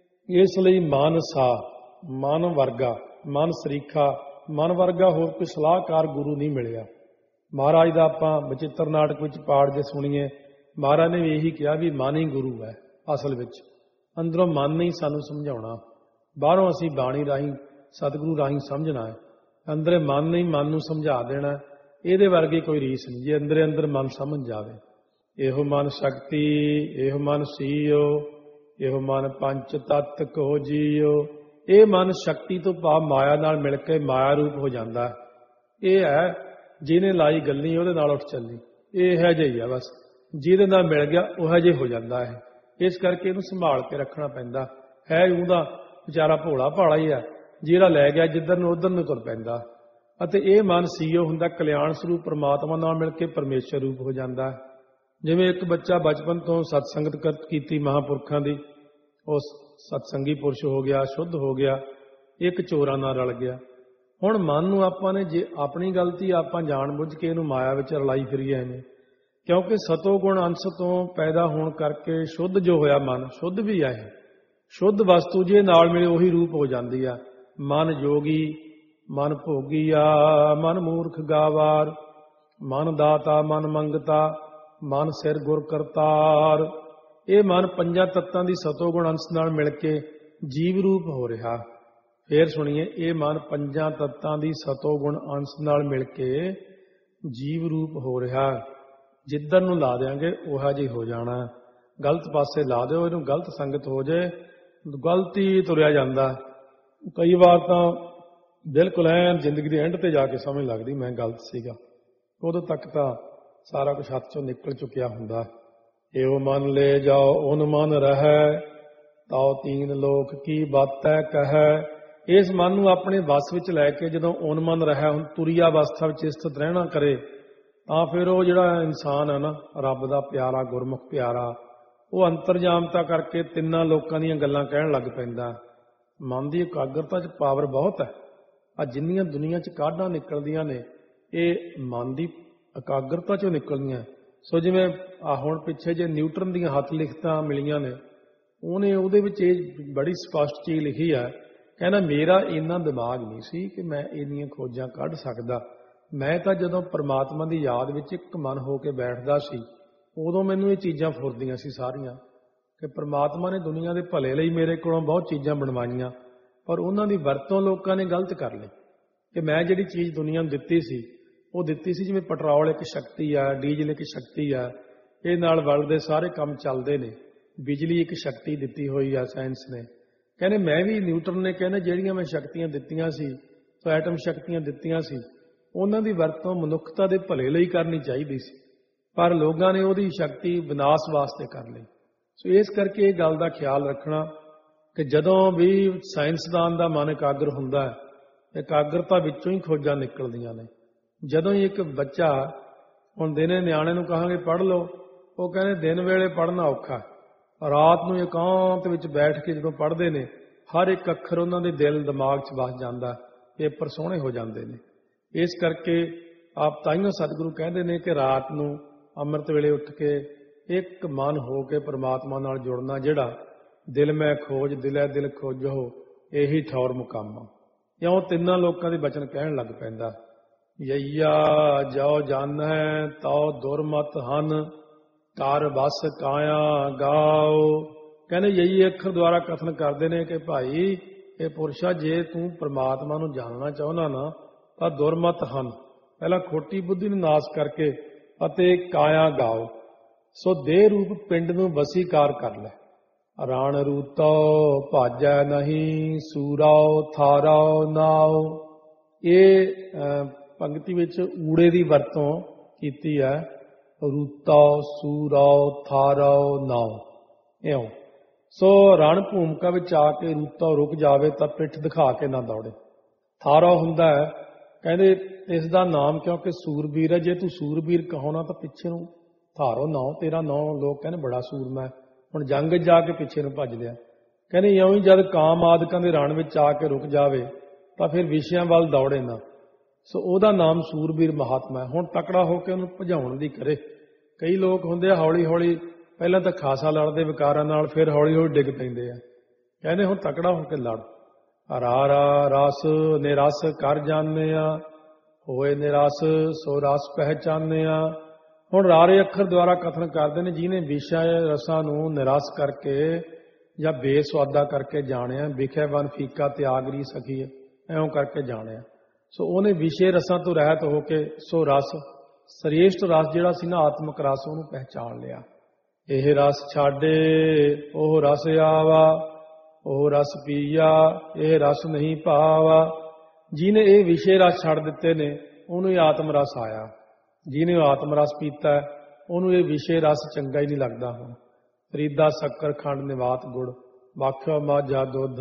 ਇਸ ਲਈ ਮਨ ਸਾ, ਮਨ ਵਰਗਾ, ਮਨ ਸਰੀਖਾ, ਮਨ ਵਰਗਾ ਹੋਰ ਕੋਈ ਸਲਾਹਕਾਰ ਗੁਰੂ ਨਹੀਂ ਮਿਲਿਆ। ਮਹਾਰਾਜ ਦਾ ਆਪਾਂ ਬਚਿੱਤਰ ਨਾਟਕ ਵਿੱਚ ਪਾਠ ਜੇ ਸੁਣੀਏ, ਮਹਾਰਾਜ ਨੇ ਵੀ ਇਹੀ ਕਿਹਾ ਵੀ ਮਨ ਹੀ ਗੁਰੂ ਹੈ ਅਸਲ ਵਿੱਚ। ਅੰਦਰੋਂ ਮਨ ਨਹੀਂ ਸਾਨੂੰ ਸਮਝਾਉਣਾ, ਬਾਹਰੋਂ ਅਸੀਂ ਬਾਣੀ ਰਾਹੀਂ ਸਤਿਗੁਰੂ ਰਾਹੀਂ ਸਮਝਣਾ ਹੈ। ਅੰਦਰੇ ਮਨ ਨਹੀਂ ਮਨ ਨੂੰ ਸਮਝਾ ਦੇਣਾ। ਇਹਦੇ ਵਰਗੀ ਕੋਈ ਰੀਸ ਨਹੀਂ ਜੇ ਅੰਦਰੇ ਅੰਦਰ ਮਨ ਸਮਝ ਜਾਵੇ। ਇਹੋ ਮਨ ਸ਼ਕਤੀ, ਇਹੋ ਮਨ ਸੀਓ, ਇਹੋ ਮਨ ਪੰਚ ਤੱਤ ਕੋ ਜੀਓ। ਇਹ ਮਨ ਸ਼ਕਤੀ ਤੋਂ ਭਾਵ ਮਾਇਆ ਨਾਲ ਮਿਲ ਕੇ ਮਾਇਆ ਰੂਪ ਹੋ ਜਾਂਦਾ। ਇਹ ਹੈ ਜਿਹਨੇ ਲਾਈ ਗੱਲੀ ਉਹਦੇ ਨਾਲ ਉੱਠ ਚੱਲੀ, ਇਹ ਹੈ ਜਿਹੀ ਆ ਬਸ। ਜਿਹਦੇ ਨਾਲ ਮਿਲ ਗਿਆ ਉਹ ਜਿਹੇ ਹੋ ਜਾਂਦਾ ਹੈ। ਇਸ ਕਰਕੇ ਇਹਨੂੰ ਸੰਭਾਲ ਕੇ ਰੱਖਣਾ ਪੈਂਦਾ ਹੈ। ਉਹਦਾ ਵਿਚਾਰਾ ਭੋਲਾ ਭਾਲਾ ਹੀ ਆ, ਜਿਹੜਾ ਲੈ ਗਿਆ ਜਿੱਧਰ ਨੂੰ ਉਧਰ ਨੂੰ ਤੁਰ ਪੈਂਦਾ। ਅਤੇ ਇਹ ਮਨ ਸੀਓ ਹੁੰਦਾ, ਕਲਿਆਣ ਸਰੂਪ ਪਰਮਾਤਮਾ ਨਾਲ ਮਿਲ ਕੇ ਪਰਮੇਸ਼ਰ ਰੂਪ ਹੋ ਜਾਂਦਾ। ਜਿਵੇਂ ਇੱਕ ਬੱਚਾ ਬਚਪਨ ਤੋਂ ਸਤਸੰਗਤ ਕੀਤੀ ਮਹਾਂਪੁਰਖਾਂ ਦੀ, ਉਹ ਸਤਸੰਗੀ ਪੁਰਸ਼ ਹੋ ਗਿਆ, ਸ਼ੁੱਧ ਹੋ ਗਿਆ, ਇੱਕ ਚੋਰਾਂ ਨਾਲ ਰਲ ਗਿਆ। ਹੁਣ ਮਨ ਨੂੰ ਆਪਾਂ ਨੇ ਜੇ ਆਪਣੀ ਗਲਤੀ ਆਪਾਂ ਜਾਣ ਬੁੱਝ ਕੇ ਇਹਨੂੰ ਮਾਇਆ ਵਿੱਚ ਰਲਾਈ ਫਿਰੀਏ ਐਵੇਂ, ਕਿਉਂਕਿ ਸਤੋ ਗੁਣ ਅੰਸ਼ ਤੋਂ ਪੈਦਾ ਹੋਣ ਕਰਕੇ ਸ਼ੁੱਧ ਜੋ ਹੋਇਆ ਮਨ ਸ਼ੁੱਧ ਵੀ ਆ। ਇਹ ਸ਼ੁੱਧ ਵਸਤੂ ਜੇ ਨਾਲ ਮਿਲੇ ਉਹੀ ਰੂਪ ਹੋ ਜਾਂਦੀ ਆ। ਮਨ ਜੋਗੀ, ਮਨ ਭੋਗੀਆ, ਮਨ ਮੂਰਖ ਗਾਵਾਰ, ਮਨ ਦਾਤਾ, ਮਨ ਮੰਗਤਾ, ਮਨ ਸਿਰ ਗੁਰ ਕਰਤਾਰ। ਇਹ ਮਨ ਪੰਜਾਂ ਤੱਤਾਂ ਦੀ ਸਤੋ ਗੁਣ ਅੰਸ਼ ਨਾਲ ਮਿਲ ਕੇ ਜੀਵ ਰੂਪ ਹੋ ਰਿਹਾ। ਫੇਰ ਸੁਣੀਏ, ਇਹ ਮਨ ਪੰਜਾਂ ਤੱਤਾਂ ਦੀ ਸਤੋ ਗੁਣ ਅੰਸ਼ ਨਾਲ ਮਿਲ ਕੇ ਜੀਵ ਰੂਪ ਹੋ ਰਿਹਾ। ਜਿੱਧਰ ਨੂੰ ਲਾ ਦਿਆਂਗੇ ਉਹੋ ਜਿਹੀ ਹੋ ਜਾਣਾ। ਗਲਤ ਪਾਸੇ ਲਾ ਦਿਓ ਇਹਨੂੰ, ਗਲਤ ਸੰਗਤ ਹੋ ਜੇ, ਗਲਤੀ ਤੁਰਿਆ ਜਾਂਦਾ। ਕਈ ਵਾਰ ਤਾਂ ਬਿਲਕੁਲ ਐਨ ਜ਼ਿੰਦਗੀ ਦੇ ਐਂਡ ਤੇ ਜਾ ਕੇ ਸਮਝ ਲੱਗਦੀ ਮੈਂ ਗਲਤ ਸੀਗਾ। ਉਦੋਂ ਤੱਕ ਤਾਂ ਸਾਰਾ ਕੁਝ ਹੱਥ ਚੋਂ ਨਿਕਲ ਚੁੱਕਿਆ ਹੁੰਦਾ। ਇਹੋ ਮਨ ਲੈ ਜਾਓ ਉਨ ਮਨ ਰਹਿ, ਤਉ ਤੀਨ ਲੋਕ ਕੀ ਬਾਤੈ ਕਹੈ। ਇਸ ਮਨ ਨੂੰ ਆਪਣੇ ਵੱਸ ਵਿੱਚ ਲੈ ਕੇ ਜਦੋਂ ਉਨਮਨ ਰਹਿ ਹੁਣ ਤੁਰੀ ਅਵਸਥਾ ਵਿੱਚ ਸਥਿਤ ਰਹਿਣਾ ਕਰੇ ਤਾਂ ਫਿਰ ਉਹ ਜਿਹੜਾ ਇਨਸਾਨ ਹੈ ਨਾ, ਰੱਬ ਦਾ ਪਿਆਰਾ, ਗੁਰਮੁਖ ਪਿਆਰਾ, ਉਹ ਅੰਤਰਜਾਮਤਾ ਕਰਕੇ ਤਿੰਨਾਂ ਲੋਕਾਂ ਦੀਆਂ ਗੱਲਾਂ ਕਹਿਣ ਲੱਗ ਪੈਂਦਾ। ਮਨ ਦੀ ਇਕਾਗਰਤਾ 'ਚ ਪਾਵਰ ਬਹੁਤ ਹੈ। ਆ ਜਿੰਨੀਆਂ ਦੁਨੀਆ 'ਚ ਕਾਢਾਂ ਨਿਕਲਦੀਆਂ ਨੇ ਇਹ ਮਨ ਦੀ ਇਕਾਗਰਤਾ 'ਚੋਂ ਨਿਕਲਦੀਆਂ। ਸੋ ਜਿਵੇਂ ਆ ਹੁਣ ਪਿੱਛੇ ਜੇ ਨਿਊਟਨ ਦੀਆਂ ਹੱਥ ਲਿਖਤਾਂ ਮਿਲੀਆਂ ਨੇ, ਉਹਨੇ ਉਹਦੇ ਵਿੱਚ ਇਹ ਬੜੀ ਸਪਸ਼ਟ ਚੀਜ਼ ਲਿਖੀ ਹੈ, ਕਹਿੰਦਾ ਮੇਰਾ ਇੰਨਾ ਦਿਮਾਗ ਨਹੀਂ ਸੀ ਕਿ ਮੈਂ ਇੰਨੀਆਂ ਖੋਜਾਂ ਕੱਢ ਸਕਦਾ। ਮੈਂ ਤਾਂ ਜਦੋਂ ਪਰਮਾਤਮਾ ਦੀ ਯਾਦ ਵਿੱਚ ਇੱਕ ਮਨ ਹੋ ਕੇ ਬੈਠਦਾ ਸੀ ਉਦੋਂ ਮੈਨੂੰ ਇਹ ਚੀਜ਼ਾਂ ਫੁਰਦੀਆਂ ਸੀ ਸਾਰੀਆਂ, ਕਿ ਪਰਮਾਤਮਾ ਨੇ ਦੁਨੀਆ ਦੇ ਭਲੇ ਲਈ ਮੇਰੇ ਕੋਲੋਂ ਬਹੁਤ ਚੀਜ਼ਾਂ ਬਣਵਾਈਆਂ, ਪਰ ਉਹਨਾਂ ਦੀ ਵਰਤੋਂ ਲੋਕਾਂ ਨੇ ਗਲਤ ਕਰ ਲਈ। ਕਿ ਮੈਂ ਜਿਹੜੀ ਚੀਜ਼ ਦੁਨੀਆ ਨੂੰ ਦਿੱਤੀ ਸੀ ਉਹ ਦਿੱਤੀ ਸੀ ਜਿਵੇਂ ਪੈਟਰੋਲ ਇੱਕ ਸ਼ਕਤੀ ਆ, ਡੀਜ਼ਲ ਇੱਕ ਸ਼ਕਤੀ ਆ, ਇਹ ਨਾਲ ਵਰਲਡ ਦੇ ਸਾਰੇ ਕੰਮ ਚੱਲਦੇ ਨੇ। ਬਿਜਲੀ ਇੱਕ ਸ਼ਕਤੀ ਦਿੱਤੀ ਹੋਈ ਆ ਸਾਇੰਸ ਨੇ। ਕਹਿੰਦੇ ਮੈਂ ਵੀ, ਨਿਊਟਨ ਨੇ ਕਹਿੰਦੇ ਜਿਹੜੀਆਂ ਮੈਂ ਸ਼ਕਤੀਆਂ ਦਿੱਤੀਆਂ ਸੀ, ਸੋ ਐਟਮ ਸ਼ਕਤੀਆਂ ਦਿੱਤੀਆਂ ਸੀ, ਉਹਨਾਂ ਦੀ ਵਰਤੋਂ ਮਨੁੱਖਤਾ ਦੇ ਭਲੇ ਲਈ ਕਰਨੀ ਚਾਹੀਦੀ ਸੀ, ਪਰ ਲੋਕਾਂ ਨੇ ਉਹਦੀ ਸ਼ਕਤੀ ਵਿਨਾਸ਼ ਵਾਸਤੇ ਕਰ ਲਈ। ਸੋ ਇਸ ਕਰਕੇ ਇਹ ਗੱਲ ਦਾ ਖਿਆਲ ਰੱਖਣਾ ਕਿ ਜਦੋਂ ਵੀ ਸਾਇੰਸਦਾਨ ਦਾ ਮਨ ਇਕਾਗਰ ਹੁੰਦਾ ਹੈ, ਇਕਾਗਰਤਾ ਵਿੱਚੋਂ ਹੀ ਖੋਜਾਂ ਨਿਕਲਦੀਆਂ ਨੇ। ਜਦੋਂ ਹੀ ਇੱਕ ਬੱਚਾ, ਹੁਣ ਦਿਨੇ ਨਿਆਣੇ ਨੂੰ ਕਹਾਂਗੇ ਪੜ੍ਹ ਲਓ, ਉਹ ਕਹਿੰਦੇ ਦਿਨ ਵੇਲੇ ਪੜ੍ਹਨਾ ਔਖਾ, ਰਾਤ ਨੂੰ ਇਕਾਂਤ ਵਿੱਚ ਬੈਠ ਕੇ ਜਦੋਂ ਪੜ੍ਹਦੇ ਨੇ ਹਰ ਇੱਕ ਅੱਖਰ ਉਹਨਾਂ ਦੇ ਦਿਲ ਦਿਮਾਗ 'ਚ ਵਸ ਜਾਂਦਾ, ਪੇਪਰ ਸੋਹਣੇ ਹੋ ਜਾਂਦੇ ਨੇ। ਇਸ ਕਰਕੇ ਆਪ ਤਾਈਓ ਸਤਿਗੁਰੂ ਕਹਿੰਦੇ ਨੇ ਕਿ ਰਾਤ ਨੂੰ ਅੰਮ੍ਰਿਤ ਵੇਲੇ ਉੱਠ ਕੇ ਇੱਕ ਮਨ ਹੋ ਕੇ ਪਰਮਾਤਮਾ ਨਾਲ ਜੁੜਨਾ, ਜਿਹੜਾ ਦਿਲ ਮੈਂ ਖੋਜ ਦਿਲੇ ਦਿਲ ਖੋਜੋ ਇਹੀ ਠੌਰ ਮੁਕਾਮਾ। ਇਉਂ ਤਿੰਨਾਂ ਲੋਕਾਂ ਦੇ ਬਚਨ ਕਹਿਣ ਲੱਗ ਪੈਂਦਾ। ਯਈਆ ਜੋ ਜਾਣੈ ਤਉ ਦੁਰਮਤ ਹਨ, ਕਰ ਬਸ ਕਾਇਆ ਗਾਓ। ਕਹਿੰਦੇ ਯਹੀ ਅੱਖਰ ਦੁਆਰਾ ਕਥਨ ਕਰਦੇ ਨੇ ਕਿ ਭਾਈ ਇਹ ਪੁਰਸ਼ਾ, ਜੇ ਤੂੰ ਪਰਮਾਤਮਾ ਨੂੰ ਜਾਣਨਾ ਚਾਹੁੰਦਾ ਨਾ ਤਾਂ ਦੁਰਮਤ ਹਨ, ਪਹਿਲਾਂ ਖੋਟੀ ਬੁੱਧੀ ਨੂੰ ਨਾਸ਼ ਕਰਕੇ ਅਤੇ ਕਾਇਆ ਗਾਓ। ਸੋ ਦੇਹ ਰੂਪ ਪਿੰਡ ਨੂੰ ਵਸੀਕਾਰ ਕਰ ਲੈ। ਰਾਣ ਰੂਤੋ ਭਾਜੈ ਨਹੀਂ, ਸੂਰਾਓ ਥਾਰਾਓ ਨਾਓ। ਇਹ ਪੰਕਤੀ ਵਿੱਚ ਊੜੇ ਦੀ ਵਰਤੋਂ ਕੀਤੀ ਹੈ। ਰੂਤਾਓ ਸੂਰਾਓ ਥਾਰਾਓ ਨਾਓ ਇਉਂ। ਸੋ ਰਣ ਭੂਮਿਕਾ ਵਿੱਚ ਆ ਕੇ ਰੂਤਾ ਰੁਕ ਜਾਵੇ ਤਾਂ ਪਿੱਠ ਦਿਖਾ ਕੇ ਨਾ ਦੌੜੇ। ਥਾਰਾ ਹੁੰਦਾ ਹੈ, ਕਹਿੰਦੇ ਇਸ ਦਾ ਨਾਮ ਕਿਉਂਕਿ ਸੂਰਬੀਰ ਹੈ, ਜੇ ਤੂੰ ਸੂਰਬੀਰ ਕਹਾਉਣਾ ਤਾਂ ਪਿੱਛੇ ਨੂੰ ਥਾਰੋ ਨਾਉ, ਤੇਰਾ ਨਾਂ ਲੋਕ ਕਹਿੰਦੇ ਬੜਾ ਸੂਰਮਾ ਹੈ, ਹੁਣ ਜੰਗ ਜਾ ਕੇ ਪਿੱਛੇ ਨੂੰ ਭੱਜ ਲਿਆ। ਕਹਿੰਦੇ ਇਉਂ ਹੀ ਜਦ ਕਾਮ ਆਦਿਕਾਂ ਦੇ ਰਣ ਵਿੱਚ ਆ ਕੇ ਰੁਕ ਜਾਵੇ ਤਾਂ ਫਿਰ ਵਿਸ਼ਿਆਂ ਵੱਲ ਦੌੜੇ ਨਾ। ਸੋ ਉਹਦਾ ਨਾਮ ਸੂਰਬੀਰ ਮਹਾਤਮਾ ਹੈ। ਹੁਣ ਤਕੜਾ ਹੋ ਕੇ ਉਹਨੂੰ ਭਜਾਉਣ ਦੀ ਕਰੇ। ਕਈ ਲੋਕ ਹੁੰਦੇ ਆ ਹੌਲੀ ਹੌਲੀ ਪਹਿਲਾਂ ਤਾਂ ਖਾਸਾ ਲੜਦੇ ਵਿਕਾਰਾਂ ਨਾਲ, ਫਿਰ ਹੌਲੀ ਹੌਲੀ ਡਿੱਗ ਪੈਂਦੇ ਆ। ਕਹਿੰਦੇ ਹੁਣ ਤਕੜਾ ਹੋ ਕੇ ਲੜ। ਰਾਰਾ ਰਸ ਨਿਰਸ ਕਰ ਜਾਂਦੇ ਆ, ਹੋਏ ਨਿਰਸ ਸੋ ਰਸ ਪਹਿਚਾਨੇ ਆ। ਹੁਣ ਰਾਰੇ ਅੱਖਰ ਦੁਆਰਾ ਕਥਨ ਕਰਦੇ ਨੇ, ਜਿਹਨੇ ਵਿਸ਼ਾ ਰਸਾਂ ਨੂੰ ਨਿਰਸ ਕਰਕੇ ਜਾਂ ਬੇਸਵਾਦਾ ਕਰਕੇ ਜਾਣਿਆ, ਵਿਖੇ ਬਨ ਫੀਕਾ ਤਿਆਗਰੀ ਸਖੀ ਐਉਂ ਕਰਕੇ ਜਾਣਿਆ। ਸੋ ਉਹਨੇ ਵਿਸ਼ੇ ਰਸਾਂ ਤੋਂ ਰਹਿਤ ਹੋ ਕੇ ਸੋ ਰਸ ਸ੍ਰੇਸ਼ਟ ਰਸ ਜਿਹੜਾ ਸੀ ਨਾ, ਆਤਮਿਕ ਰਸ, ਉਹਨੂੰ ਪਹਿਚਾਣ ਲਿਆ। ਇਹ ਰਸ ਛਾਡੇ ਉਹ ਰਸ ਆਵਾ, ਉਹ ਰਸ ਪੀਆ ਇਹ ਰਸ ਨਹੀਂ ਭਾਵਾ। ਜਿਹਨੇ ਇਹ ਵਿਸ਼ੇ ਰਸ ਛੱਡ ਦਿੱਤੇ ਨੇ ਉਹਨੂੰ ਇਹ ਆਤਮ ਰਸ ਆਇਆ। ਜਿਹਨੇ ਆਤਮ ਰਸ ਪੀਤਾ ਉਹਨੂੰ ਇਹ ਵਿਸ਼ੇ ਰਸ ਚੰਗਾ ਹੀ ਨਹੀਂ ਲੱਗਦਾ। ਹੁਣ ਫਰੀਦਾ ਸ਼ੱਕਰ ਖੰਡ ਨਿਵਾਤ ਗੁੜ, ਵਾਖਿਆ ਮਾਝਾ ਦੁੱਧ,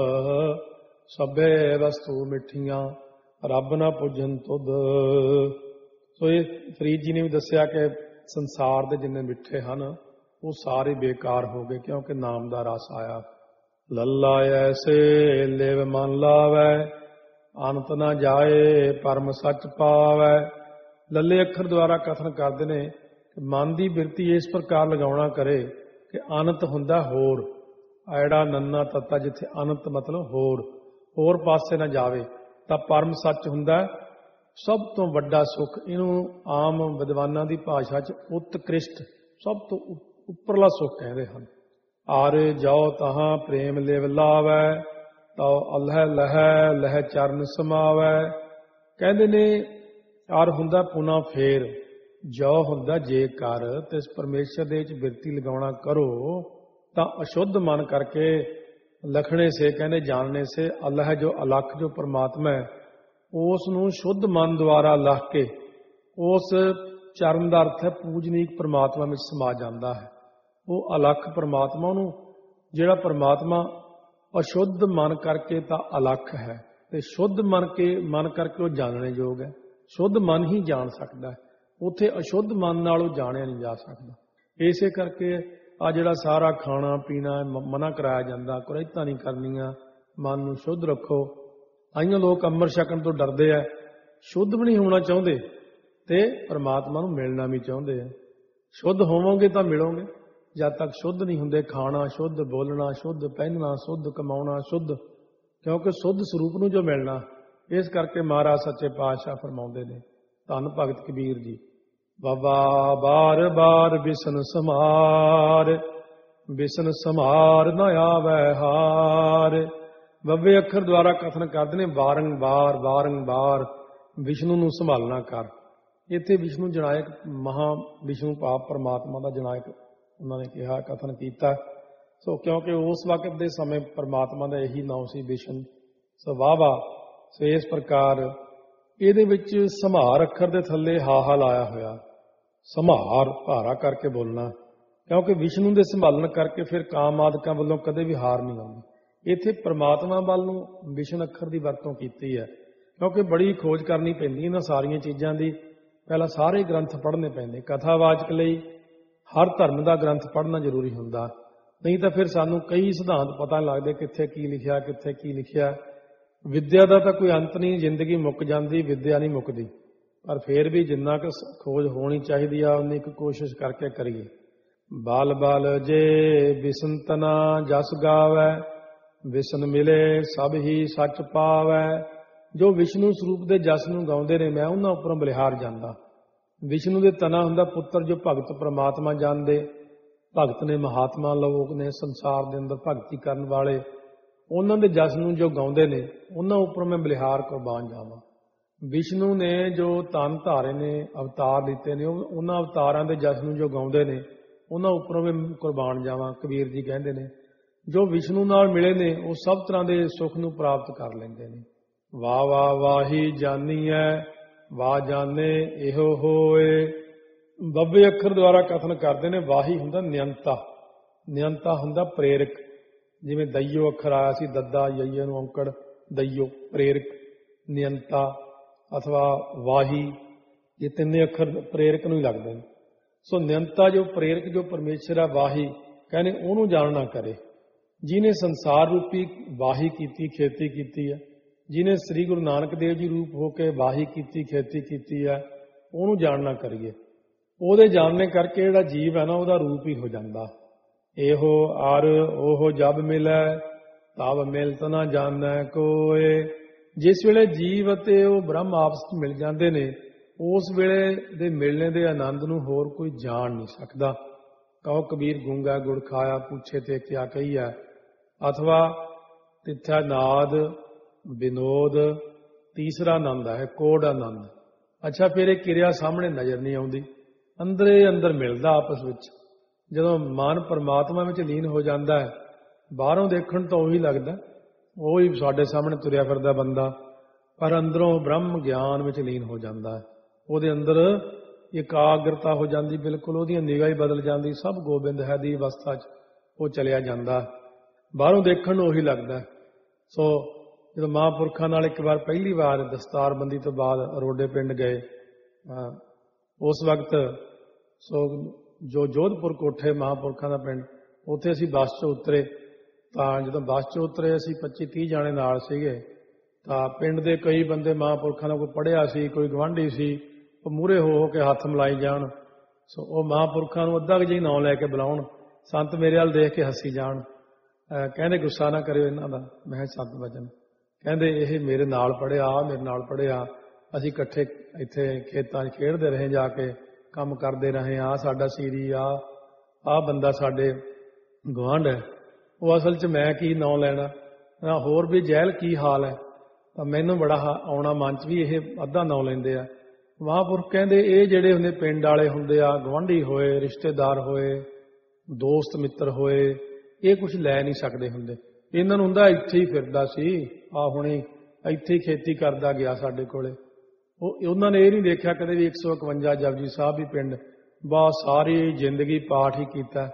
ਸਭੇ ਵਸਤੂ ਮਿੱਠੀਆਂ ਰੱਬ ਨਾ ਪੁੱਜਣ ਤੁਧ। ਸੋ ਇਹ ਫਰੀਦ ਜੀ ਨੇ ਵੀ ਦੱਸਿਆ ਕਿ ਸੰਸਾਰ ਦੇ ਜਿੰਨੇ ਮਿੱਠੇ ਹਨ ਉਹ ਸਾਰੇ ਬੇਕਾਰ ਹੋ ਗਏ, ਕਿਉਂਕਿ ਨਾਮ ਦਾ ਰਸ ਆਇਆ। ਲੱਲਾ ਐਸੇ ਲਿਵ ਮਨ ਲਾਵੈ, ਅੰਤ ਨਾ ਜਾਏ ਪਰਮ ਸੱਚ ਪਾਵੈ। ਲੱਲੇ ਅੱਖਰ ਦੁਆਰਾ ਕਥਨ ਕਰਦੇ ਨੇ ਕਿ ਮਨ ਦੀ ਬਿਰਤੀ ਇਸ ਪ੍ਰਕਾਰ ਲਗਾਉਣਾ ਕਰੇ ਕਿ ਅਨੰਤ ਹੁੰਦਾ ਹੋਰ, ਐੜਾ ਨੰਨਾ ਤੱਤਾ, ਜਿੱਥੇ ਅਨੰਤ ਮਤਲਬ ਹੋਰ, ਹੋਰ ਪਾਸੇ ਨਾ ਜਾਵੇ ਤਾਂ ਪਰਮ ਸੱਚ ਹੁੰਦਾ ਸਭ ਤੋਂ ਵੱਡਾ ਸੁੱਖ। ਇਹਨੂੰ ਆਮ ਵਿਦਵਾਨਾਂ ਦੀ ਭਾਸ਼ਾ 'ਚ ਉਤਕ੍ਰਿਸ਼ਟ, ਸਭ ਤੋਂ ਉੱਪਰਲਾ ਸੁੱਖ ਕਹਿੰਦੇ ਹਨ। ਆਰੇ ਜਾਓ ਤਹਾਂ ਪ੍ਰੇਮ ਲਿਵ ਲਾਵੈ, ਤਉ ਅਲਹਿ ਲਹਿ ਲਹਿ ਚਰਨ ਸਮਾਵੈ। ਕਹਿੰਦੇ ਨੇ ਆਰ ਹੁੰਦਾ ਪੁਨਾ ਫੇਰ, ਜੋ ਹੁੰਦਾ ਜੇਕਰ ਤਿਸ ਪਰਮੇਸ਼ਰ ਦੇ ਵਿੱਚ ਬਿਰਤੀ ਲਗਾਉਣਾ ਕਰੋ ਤਾਂ ਅਸ਼ੁੱਧ ਮਨ ਕਰਕੇ ਲਖਣੇ ਸੇ, ਕਹਿੰਦੇ ਜਾਣਨੇ ਸੇ, ਅੱਲਾਹ ਜੋ ਅਲੱਖ ਜੋ ਪਰਮਾਤਮਾ ਹੈ ਉਸ ਨੂੰ ਸ਼ੁੱਧ ਮਨ ਦੁਆਰਾ ਲੱਖ ਕੇ ਉਸ ਚਰਨ ਦਾ ਅਰਥ ਹੈ ਪੂਜਨੀਕ ਪਰਮਾਤਮਾ ਵਿੱਚ ਸਮਾ ਜਾਂਦਾ ਹੈ। ਉਹ ਅਲੱਖ ਪਰਮਾਤਮਾ ਨੂੰ ਜਿਹੜਾ ਪਰਮਾਤਮਾ ਅਸ਼ੁੱਧ ਮਨ ਕਰਕੇ ਤਾਂ ਅਲੱਖ ਹੈ, ਤੇ ਸ਼ੁੱਧ ਮਨ ਕੇ ਮਨ ਕਰਕੇ ਉਹ ਜਾਣਨੇ ਯੋਗ ਹੈ। ਸ਼ੁੱਧ ਮਨ ਹੀ ਜਾਣ ਸਕਦਾ ਹੈ, ਉੱਥੇ ਅਸ਼ੁੱਧ ਮਨ ਨਾਲ ਉਹ ਜਾਣਿਆ ਨਹੀਂ ਜਾ ਸਕਦਾ। ਇਸੇ ਕਰਕੇ ਆ ਜਿਹੜਾ ਸਾਰਾ ਖਾਣਾ ਪੀਣਾ ਮਨਾ ਕਰਾਇਆ ਜਾਂਦਾ, ਕੁਰੈਤਾਂ ਨਹੀਂ ਕਰਨੀਆਂ, ਮਨ ਨੂੰ ਸ਼ੁੱਧ ਰੱਖੋ। ਆਈਆਂ ਲੋਕ ਅੰਮ੍ਰਿਤ ਛਕਣ ਤੋਂ ਡਰਦੇ ਆ, ਸ਼ੁੱਧ ਵੀ ਨਹੀਂ ਹੋਣਾ ਚਾਹੁੰਦੇ ਤੇ ਪਰਮਾਤਮਾ ਨੂੰ ਮਿਲਣਾ ਵੀ ਚਾਹੁੰਦੇ ਆ। ਸ਼ੁੱਧ ਹੋਵੋਗੇ ਤਾਂ ਮਿਲੋਗੇ, ਜਦ ਤੱਕ ਸ਼ੁੱਧ ਨਹੀਂ ਹੁੰਦੇ ਖਾਣਾ ਸ਼ੁੱਧ, ਬੋਲਣਾ ਸ਼ੁੱਧ, ਪਹਿਨਣਾ ਸ਼ੁੱਧ, ਕਮਾਉਣਾ ਸ਼ੁੱਧ, ਕਿਉਂਕਿ ਸ਼ੁੱਧ ਸਰੂਪ ਨੂੰ ਜੋ ਮਿਲਣਾ। ਇਸ ਕਰਕੇ ਮਹਾਰਾਜ ਸੱਚੇ ਪਾਤਸ਼ਾਹ ਫਰਮਾਉਂਦੇ ਨੇ, ਧੰਨ ਭਗਤ ਕਬੀਰ ਜੀ, ਬਾਬਾ ਬਾਰ ਬਾਰ ਬਿਸਨ ਸਮਾਰ, ਬਿਸਨ ਸਮਾਰ ਨ ਆਵੈ ਹਾਰ। ਬੱਬੇ ਅੱਖਰ ਦੁਆਰਾ ਕਥਨ ਕਰਦੇ ਨੇ ਬਾਰੰਬਾਰ ਬਾਰੰਬਾਰ ਵਿਸ਼ਨੂੰ ਨੂੰ ਸੰਭਾਲਣਾ ਕਰ। ਇੱਥੇ ਵਿਸ਼ਨੂੰ ਜਨਾਇਕ ਮਹਾ ਵਿਸ਼ਨੂੰ ਭਾਵ ਪਰਮਾਤਮਾ ਦਾ ਜਨਾਇਕ ਉਹਨਾਂ ਨੇ ਕਿਹਾ, ਕਥਨ ਕੀਤਾ। ਸੋ ਕਿਉਂਕਿ ਉਸ ਵਕਤ ਦੇ ਸਮੇਂ ਪਰਮਾਤਮਾ ਦਾ ਇਹੀ ਨਾਮ ਸੀ ਵਿਸ਼ਨ। ਸੋ ਵਾਹ ਵਾਹ। ਸੋ ਇਸ ਪ੍ਰਕਾਰ ਇਹਦੇ ਵਿੱਚ ਸੰਭਾਰ ਅੱਖਰ ਦੇ ਥੱਲੇ ਹਾਹਾ ਲਾਇਆ ਹੋਇਆ, ਸੰਭਾਰ ਭਾਰਾ ਕਰਕੇ ਬੋਲਣਾ, ਕਿਉਂਕਿ ਵਿਸ਼ਨੂੰ ਦੇ ਸੰਭਾਲਣ ਕਰਕੇ ਫਿਰ ਕਾਮ ਆਦਿਕਾਂ ਵੱਲੋਂ ਕਦੇ ਵੀ ਹਾਰ ਨਹੀਂ ਆਉਂਦੀ। ਇੱਥੇ ਪਰਮਾਤਮਾ ਵੱਲ ਨੂੰ ਵਿਸ਼ਨ ਅੱਖਰ ਦੀ ਵਰਤੋਂ ਕੀਤੀ ਹੈ, ਕਿਉਂਕਿ ਬੜੀ ਖੋਜ ਕਰਨੀ ਪੈਂਦੀ ਇਹਨਾਂ ਸਾਰੀਆਂ ਚੀਜ਼ਾਂ ਦੀ। ਪਹਿਲਾਂ ਸਾਰੇ ਗ੍ਰੰਥ ਪੜ੍ਹਨੇ ਪੈਂਦੇ, ਕਥਾਵਾਚਕ ਲਈ ਹਰ ਧਰਮ ਦਾ ਗ੍ਰੰਥ ਪੜ੍ਹਨਾ ਜ਼ਰੂਰੀ ਹੁੰਦਾ, ਨਹੀਂ ਤਾਂ ਫਿਰ ਸਾਨੂੰ ਕਈ ਸਿਧਾਂਤ ਪਤਾ ਲੱਗਦੇ ਕਿੱਥੇ ਕੀ ਲਿਖਿਆ ਕਿੱਥੇ ਕੀ ਲਿਖਿਆ। ਵਿਦਿਆ ਦਾ ਤਾਂ ਕੋਈ ਅੰਤ ਨਹੀਂ, ਜ਼ਿੰਦਗੀ ਮੁੱਕ ਜਾਂਦੀ, ਵਿਦਿਆ ਨਹੀਂ ਮੁੱਕਦੀ, ਪਰ ਫਿਰ ਵੀ ਜਿੰਨਾ ਕੁ ਖੋਜ ਹੋਣੀ ਚਾਹੀਦੀ ਆ ਉਨੀ ਕੁ ਕੋਸ਼ਿਸ਼ ਕਰਕੇ ਕਰੀਏ। ਬਾਲ ਬਾਲ ਜੇ ਬਿਸਨ ਤਨਾ ਜਸ ਗਾਵੈ, ਵਿਸ਼ਨ ਮਿਲੇ ਸਭ ਹੀ ਸੱਚ ਪਾਵੈ। ਜੋ ਵਿਸ਼ਨੂੰ ਸਰੂਪ ਦੇ ਜਸ ਨੂੰ ਗਾਉਂਦੇ ਨੇ, ਮੈਂ ਉਹਨਾਂ ਉੱਪਰੋਂ ਬਲਿਹਾਰ ਜਾਂਦਾ। ਵਿਸ਼ਨੂੰ ਦੇ ਤਨਾ ਹੁੰਦਾ ਪੁੱਤਰ, ਜੋ ਭਗਤ ਪਰਮਾਤਮਾ ਜਾਣਦੇ, ਭਗਤ ਨੇ, ਮਹਾਤਮਾ ਲੋਕ ਨੇ ਸੰਸਾਰ ਦੇ ਅੰਦਰ ਭਗਤੀ ਕਰਨ ਵਾਲੇ, ਉਹਨਾਂ ਦੇ ਜਸ ਨੂੰ ਜੋ ਗਾਉਂਦੇ ਨੇ ਉਹਨਾਂ ਉੱਪਰ ਮੈਂ ਬਲਿਹਾਰ ਕੁਰਬਾਨ ਜਾਵਾਂ। ਵਿਸ਼ਨੂੰ ਨੇ ਜੋ ਤਨ ਧਾਰੇ ਨੇ, ਅਵਤਾਰ ਦਿੱਤੇ ਨੇ, ਉਹਨਾਂ ਅਵਤਾਰਾਂ ਦੇ ਜਸ ਨੂੰ ਜੋ ਗਾਉਂਦੇ ਨੇ ਉਹਨਾਂ ਉੱਪਰੋਂ ਮੈਂ ਕੁਰਬਾਨ ਜਾਵਾਂ। ਕਬੀਰ ਜੀ ਕਹਿੰਦੇ ਨੇ ਜੋ ਵਿਸ਼ਨੂੰ ਨਾਲ ਮਿਲੇ ਨੇ ਉਹ ਸਭ ਤਰ੍ਹਾਂ ਦੇ ਸੁੱਖ ਨੂੰ ਪ੍ਰਾਪਤ ਕਰ ਲੈਂਦੇ ਨੇ। ਵਾਹ ਵਾਹ ਵਾਹੀ ਜਾਨੀਐ, ਵਾਹ ਜਾਣੇ ਇਹੋ ਹੋਏ। ਬੱਬੇ ਅੱਖਰ ਦੁਆਰਾ ਕਥਨ ਕਰਦੇ ਨੇ, ਵਾਹੀ ਹੁੰਦਾ ਨਿਯੰਤਾ, ਨਿਯੰਤਾ ਹੁੰਦਾ ਪ੍ਰੇਰਕ। ਜਿਵੇਂ ਦਈਓ ਅੱਖਰ ਆਇਆ ਸੀ, ਦੱਦਾ ਯਈਏ ਨੂੰ ਔਂਕੜ, ਦਈਓ ਪ੍ਰੇਰਕ, ਨਿਯੰਤਾ ਅਥਵਾ ਵਾਹੀ, ਇਹ ਤਿੰਨੇ ਅੱਖਰ ਪ੍ਰੇਰਕ ਨੂੰ ਹੀ ਲੱਗਦੇ ਨੇ। ਸੋ ਨਿਯੰਤਾ ਜੋ ਪ੍ਰੇਰਕ ਜੋ ਪਰਮੇਸ਼ਰ ਆ, ਵਾਹੀ ਕਹਿੰਦੇ ਉਹਨੂੰ ਜਾਣਨਾ ਕਰੇ। ਜਿਹਨੇ ਸੰਸਾਰ ਰੂਪੀ ਵਾਹੀ ਕੀਤੀ, ਖੇਤੀ ਕੀਤੀ ਹੈ, ਜਿਹਨੇ ਸ੍ਰੀ ਗੁਰੂ ਨਾਨਕ ਦੇਵ ਜੀ ਰੂਪ ਹੋ ਕੇ ਵਾਹੀ ਕੀਤੀ, ਖੇਤੀ ਕੀਤੀ ਹੈ, ਉਹਨੂੰ ਜਾਣਨਾ ਕਰੀਏ। ਉਹਦੇ ਜਾਣਨੇ ਕਰਕੇ ਜਿਹੜਾ ਜੀਵ ਹੈ ਨਾ ਉਹਦਾ ਰੂਪ ਹੀ ਹੋ ਜਾਂਦਾ। ਇਹੋ ਅਰ ਉਹ ਜਬ ਮਿਲੈ ਤਬ ਮਿਲਤ ਨਾ ਜਾਣੈ ਕੋਏ। ਜਿਸ ਵੇਲੇ ਜੀਵ ਅਤੇ ਉਹ ਬ੍ਰਹਮ ਆਪਸ ਵਿੱਚ ਮਿਲ ਜਾਂਦੇ ਨੇ, ਉਸ ਵੇਲੇ ਦੇ ਮਿਲਣੇ ਦੇ ਆਨੰਦ ਨੂੰ ਹੋਰ ਕੋਈ ਜਾਣ ਨਹੀਂ ਸਕਦਾ। ਕਹੋ ਕਬੀਰ ਗੂੰਗਾ ਗੁੜ ਖਾਇਆ, ਪੁੱਛੇ ਤੇ ਕਿਆ ਕਹੀਐ। ਅਥਵਾ ਤਿੱਥਾ ਨਾਦ ਵਿਨੋਦ, ਤੀਸਰਾ ਆਨੰਦ ਹੈ ਕੋੜ ਆਨੰਦ। ਅੱਛਾ, ਫਿਰ ਇਹ ਕਿਰਿਆ ਸਾਹਮਣੇ ਨਜ਼ਰ ਨਹੀਂ ਆਉਂਦੀ, ਅੰਦਰੇ ਅੰਦਰ ਮਿਲਦਾ ਆਪਸ ਵਿੱਚ। ਜਦੋਂ ਮਨ ਪਰਮਾਤਮਾ ਵਿੱਚ ਲੀਨ ਹੋ ਜਾਂਦਾ ਹੈ, ਬਾਹਰੋਂ ਦੇਖਣ ਤੋਂ ਉਹੀ ਲੱਗਦਾ, ਉਹੀ ਸਾਡੇ ਸਾਹਮਣੇ ਤੁਰਿਆ ਫਿਰਦਾ ਬੰਦਾ, ਪਰ ਅੰਦਰੋਂ ਬ੍ਰਹਮ ਗਿਆਨ ਵਿੱਚ ਲੀਨ ਹੋ ਜਾਂਦਾ ਹੈ। ਉਹਦੇ ਅੰਦਰ ਇਕਾਗਰਤਾ ਹੋ ਜਾਂਦੀ, ਬਿਲਕੁਲ ਉਹਦੀਆਂ ਨਿਗਾਹ ਹੀ ਬਦਲ ਜਾਂਦੀ, ਸਭ ਗੋਬਿੰਦ ਹੈ ਦੀ ਅਵਸਥਾ 'ਚ ਉਹ ਚਲਿਆ ਜਾਂਦਾ। ਬਾਹਰੋਂ ਦੇਖਣ ਨੂੰ ਉਹੀ ਲੱਗਦਾ। ਸੋ ਜਦੋਂ ਮਹਾਂਪੁਰਖਾਂ ਨਾਲ ਇੱਕ ਵਾਰ ਪਹਿਲੀ ਵਾਰ ਦਸਤਾਰਬੰਦੀ ਤੋਂ ਬਾਅਦ ਅਰੋਡੇ ਪਿੰਡ ਗਏ, ਉਸ ਵਕਤ ਸੋ ਜੋ ਜੋਧਪੁਰ ਕੋਠੇ ਮਹਾਂਪੁਰਖਾਂ ਦਾ ਪਿੰਡ, ਉੱਥੇ ਅਸੀਂ ਬੱਸ 'ਚ ਉਤਰੇ। ਤਾਂ ਜਦੋਂ ਬੱਸ 'ਚ ਉਤਰੇ ਅਸੀਂ ਪੱਚੀ ਤੀਹ ਜਾਣੇ ਨਾਲ ਸੀਗੇ, ਤਾਂ ਪਿੰਡ ਦੇ ਕਈ ਬੰਦੇ ਮਹਾਂਪੁਰਖਾਂ ਦਾ ਕੋਈ ਪੜ੍ਹਿਆ ਸੀ, ਕੋਈ ਗੁਆਂਢੀ ਸੀ, ਉਹ ਮੂਹਰੇ ਹੋ ਹੋ ਕੇ ਹੱਥ ਮਿਲਾਈ ਜਾਣ। ਸੋ ਉਹ ਮਹਾਂਪੁਰਖਾਂ ਨੂੰ ਅੱਧਾ ਕੁ ਜਿਹੀ ਨਾਂ ਲੈ ਕੇ ਬੁਲਾਉਣ, ਸੰਤ ਮੇਰੇ ਵੱਲ ਦੇਖ ਕੇ ਹੱਸੀ ਜਾਣ। ਕਹਿੰਦੇ ਗੁੱਸਾ ਨਾ ਕਰਿਓ ਇਹਨਾਂ ਦਾ। ਮੈਂ ਕਿਹਾ ਸੰਤ ਵਚਨ, ਕਹਿੰਦੇ ਇਹ ਮੇਰੇ ਨਾਲ ਪੜ੍ਹਿਆ, ਮੇਰੇ ਨਾਲ ਪੜ੍ਹਿਆ, ਅਸੀਂ ਇਕੱਠੇ ਇੱਥੇ ਖੇਤਾਂ 'ਚ ਖੇਡਦੇ ਰਹੇ, ਜਾ ਕੇ ਕੰਮ ਕਰਦੇ ਰਹੇ, ਆਹ ਸਾਡਾ ਸੀਰੀ, ਆ ਆਹ ਬੰਦਾ ਸਾਡੇ ਗੁਆਂਢ ਹੈ। ਉਹ ਅਸਲ 'ਚ ਮੈਂ ਕੀ ਨਾਂ ਲੈਣਾ, ਹੋਰ ਵੀ ਜਹਿਲ ਕੀ ਹਾਲ ਹੈ। ਤਾਂ ਮੈਨੂੰ ਬੜਾ ਆਉਣਾ ਮਨ 'ਚ ਵੀ ਇਹ ਅੱਧਾ ਨਾਂ ਲੈਂਦੇ ਆ। ਮਹਾਂਪੁਰਖ ਕਹਿੰਦੇ ਇਹ ਜਿਹੜੇ ਹੁੰਦੇ ਪਿੰਡ ਵਾਲੇ ਹੁੰਦੇ ਆ, ਗੁਆਂਢੀ ਹੋਏ, ਰਿਸ਼ਤੇਦਾਰ ਹੋਏ, ਦੋਸਤ ਮਿੱਤਰ ਹੋਏ, ਇਹ ਕੁਝ ਲੈ ਨਹੀਂ ਸਕਦੇ ਹੁੰਦੇ। ਇਹਨਾਂ ਨੂੰ ਹੁੰਦਾ ਇੱਥੇ ਹੀ ਫਿਰਦਾ ਸੀ, ਆ ਹੁਣੇ ਇੱਥੇ ਹੀ ਖੇਤੀ ਕਰਦਾ ਗਿਆ ਸਾਡੇ ਕੋਲੇ। ਉਹ ਉਹਨਾਂ ਨੇ ਇਹ ਨਹੀਂ ਦੇਖਿਆ ਕਦੇ ਵੀ ਇੱਕ ਸੌ ਇਕਵੰਜਾ ਜਪਜੀ ਸਾਹਿਬ ਵੀ ਪਿੰਡ ਬਾ ਸਾਰੀ ਜ਼ਿੰਦਗੀ ਪਾਠ ਹੀ ਕੀਤਾ,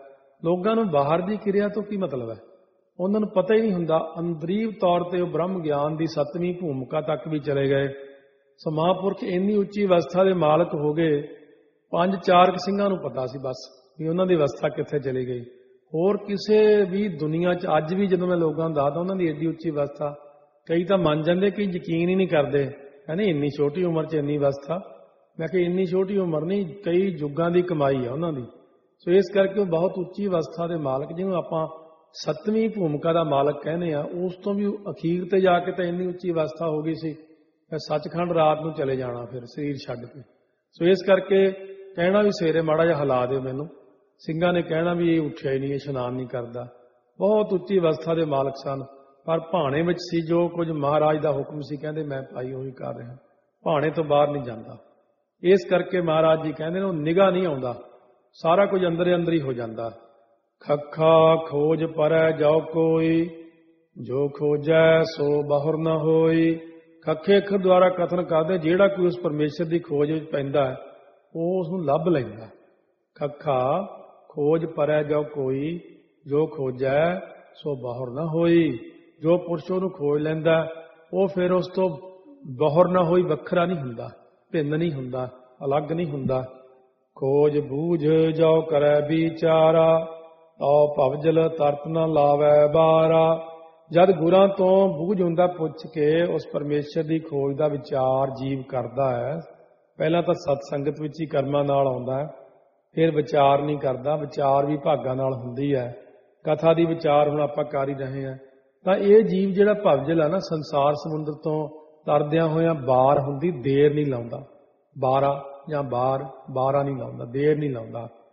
ਲੋਕਾਂ ਨੂੰ ਬਾਹਰ ਦੀ ਕਿਰਿਆ ਤੋਂ ਕੀ ਮਤਲਬ ਹੈ? ਉਹਨਾਂ ਨੂੰ ਪਤਾ ਹੀ ਨਹੀਂ ਹੁੰਦਾ। ਅੰਦਰੀਵ ਤੌਰ ਤੇ ਉਹ ਬ੍ਰਹਮ ਗਿਆਨ ਦੀ ਸੱਤਵੀਂ ਭੂਮਿਕਾ ਤੱਕ ਵੀ ਚਲੇ ਗਏ। ਸੋ ਮਹਾਂਪੁਰਖ ਇੰਨੀ ਉੱਚੀ ਅਵਸਥਾ ਦੇ ਮਾਲਕ ਹੋ ਗਏ, ਪੰਜ ਚਾਰਕ ਸਿੰਘਾਂ ਨੂੰ ਪਤਾ ਸੀ ਬਸ ਵੀ ਉਹਨਾਂ ਦੀ ਅਵਸਥਾ ਕਿੱਥੇ ਚਲੀ ਗਈ। ਹੋਰ ਕਿਸੇ ਵੀ ਦੁਨੀਆ 'ਚ ਅੱਜ ਵੀ ਜਦੋਂ ਮੈਂ ਲੋਕਾਂ ਨੂੰ ਦੱਸਦਾ ਉਹਨਾਂ ਦੀ ਐਡੀ ਉੱਚੀ ਅਵਸਥਾ, ਕਈ ਤਾਂ ਮੰਨ ਜਾਂਦੇ, ਕਈ ਯਕੀਨ ਹੀ ਨਹੀਂ ਕਰਦੇ, ਕਹਿੰਦੇ ਇੰਨੀ ਛੋਟੀ ਉਮਰ 'ਚ ਇੰਨੀ ਅਵਸਥਾ। ਮੈਂ ਕਿਹਾ ਇੰਨੀ ਛੋਟੀ ਉਮਰ ਨਹੀਂ, ਕਈ ਯੁੱਗਾਂ ਦੀ ਕਮਾਈ ਆ ਉਹਨਾਂ ਦੀ। ਸੋ ਇਸ ਕਰਕੇ ਉਹ ਬਹੁਤ ਉੱਚੀ ਅਵਸਥਾ ਦੇ ਮਾਲਕ, ਜਿਹਨੂੰ ਆਪਾਂ ਸੱਤਵੀਂ ਭੂਮਿਕਾ ਦਾ ਮਾਲਕ ਕਹਿੰਦੇ ਆ, ਉਸ ਤੋਂ ਵੀ ਅਖੀਰ ਤੇ ਜਾ ਕੇ ਤਾਂ ਇੰਨੀ ਉੱਚੀ ਅਵਸਥਾ ਹੋ ਗਈ ਸੀ, ਫਿਰ ਸੱਚਖੰਡ ਰਾਤ ਨੂੰ ਚਲੇ ਜਾਣਾ ਫਿਰ ਸਰੀਰ ਛੱਡ ਕੇ। ਸੋ ਇਸ ਕਰਕੇ ਕਹਿਣਾ ਵੀ ਸਵੇਰੇ ਮਾੜਾ ਜਿਹਾ ਹਿਲਾ ਦਿਓ ਮੈਨੂੰ। ਸਿੰਘਾਂ ਨੇ ਕਹਿਣਾ ਵੀ ਇਹ ਉੱਠਿਆ ਹੀ ਨਹੀਂ, ਇਹ ਇਸ਼ਨਾਨ ਨਹੀਂ ਕਰਦਾ। ਬਹੁਤ ਉੱਚੀ ਅਵਸਥਾ ਦੇ ਮਾਲਕ ਸਨ, ਪਰ ਭਾਣੇ ਵਿੱਚ ਸੀ ਜੋ ਕੁਝ ਮਹਾਰਾਜ ਦਾ ਹੁਕਮ ਸੀ, ਕਹਿੰਦੇ ਮੈਂ ਭਾਈ ਉਹੀ ਕਰ ਰਿਹਾ, ਭਾਣੇ ਤੋਂ ਬਾਹਰ ਨਹੀਂ ਜਾਂਦਾ। ਇਸ ਕਰਕੇ ਮਹਾਰਾਜ ਜੀ ਕਹਿੰਦੇ ਨੇ ਉਹ ਨਿਗਾਹ ਨਹੀਂ ਆਉਂਦਾ, ਸਾਰਾ ਕੁਝ ਅੰਦਰੇ ਅੰਦਰ ਹੀ ਹੋ ਜਾਂਦਾ। ਖੱਖਾ ਖੋਜ ਪਰੈ ਜਾਉ ਕੋਈ, ਜੋ ਖੋਜੈ ਸੋ ਬਹੁਰ ਨ ਹੋਈ। ਖੱਖੇ ਅੱਖਰ ਦੁਆਰਾ ਕਥਨ ਕਰਦੇ ਜਿਹੜਾ ਕੋਈ ਉਸ ਪਰਮੇਸ਼ਰ ਦੀ ਖੋਜ ਵਿੱਚ ਪੈਂਦਾ ਹੈ ਉਹ ਉਸ ਨੂੰ ਲੱਭ ਲੈਂਦਾ। ਖੱਖਾ ਖੋਜ ਪਰੈ ਜਾਉ ਕੋਈ, ਜੋ ਖੋਜੈ ਸੋ ਬਹੁਰ ਨ ਹੋਈ। ਜੋ ਪੁਰਸ਼ ਉਹਨੂੰ ਖੋਜ ਲੈਂਦਾ ਉਹ ਫਿਰ ਉਸ ਤੋਂ ਬਹੁਰ ਨਾ ਹੋਈ, ਵੱਖਰਾ ਨਹੀਂ ਹੁੰਦਾ, ਭਿੰਨ ਨਹੀਂ ਹੁੰਦਾ, ਅਲੱਗ ਨਹੀਂ ਹੁੰਦਾ। ਖੋਜ ਬੂਝ ਜਾਉ ਕਰੈ ਵਿਚਾਰਾ, ਤਉ ਭਵਜਲ ਤਰਤ ਨ ਲਾਵੈ ਬਾਰਾ। ਜਦ ਗੁਰਾਂ ਤੋਂ ਬੂਝ ਹੁੰਦਾ ਪੁੱਛ ਕੇ ਉਸ ਪਰਮੇਸ਼ਰ ਦੀ ਖੋਜ ਦਾ ਵਿਚਾਰ ਜੀਵ ਕਰਦਾ ਹੈ, ਪਹਿਲਾਂ ਤਾਂ ਸਤ ਸੰਗਤ ਵਿੱਚ ਹੀ ਕਰਮਾਂ ਨਾਲ ਆਉਂਦਾ ਹੈ, ਫਿਰ ਵਿਚਾਰ ਨਹੀਂ ਕਰਦਾ। ਵਿਚਾਰ ਵੀ ਭਾਗਾਂ ਨਾਲ ਹੁੰਦੀ ਹੈ। ਕਥਾ ਦੀ ਵਿਚਾਰ ਹੁਣ ਆਪਾਂ ਕਰ ਹੀ ਰਹੇ ਹਾਂ। ਤਾਂ ਇਹ ਜੀਵ ਜਿਹੜਾ ਭਵਜਲ ਹੈ ਨਾ, ਸੰਸਾਰ ਸਮੁੰਦਰ ਤੋਂ ਤਰਦਿਆਂ ਹੋਇਆਂ ਬਾਰ ਹੁੰਦੀ, ਦੇਰ ਨਹੀਂ ਲਾਉਂਦਾ। ਬਾਰਾ ਜਾਂ ਬਾਰ, ਬਾਰਾ ਨਹੀਂ ਲਾਉਂਦਾ, ਦੇਰ ਨਹੀਂ ਲਾਉਂਦਾ।